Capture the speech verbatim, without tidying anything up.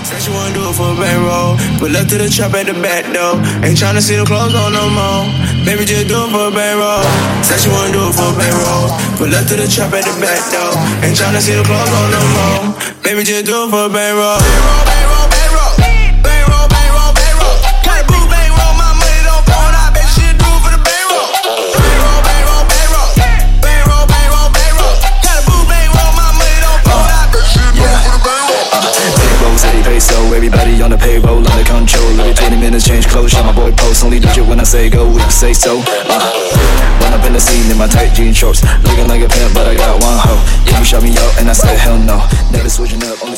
Said she wanna do it for a bankroll. Pull up to the trap at the back door. Ain't tryna see the clothes on no more. Baby, just do it for a bankroll. Said she wanna do it for a bankroll. Pull up to the trap at the back door. Ain't tryna see the clothes on no more. Baby, just do it for a bankroll. Bankroll, bankroll, bankroll. Bankroll, bankroll, bankroll. Got a boo bankroll, my money don't phone. I bet she do it for the bankroll. Bankroll, bankroll, bankroll. Bankroll, bankroll, bankroll. Got a boo bankroll, my money don't phone. I bet she do it for the bankroll. Payroll, steady peso, everybody on the payroll, under control. Every twenty minutes change clothes, shot my boy post. Only do it when I say go, we can say so. Uh, run up in the scene in my tight jean shorts, looking like a pimp, but I got one hoe. Yeah, you shut me out and I said hell no. Never switching up.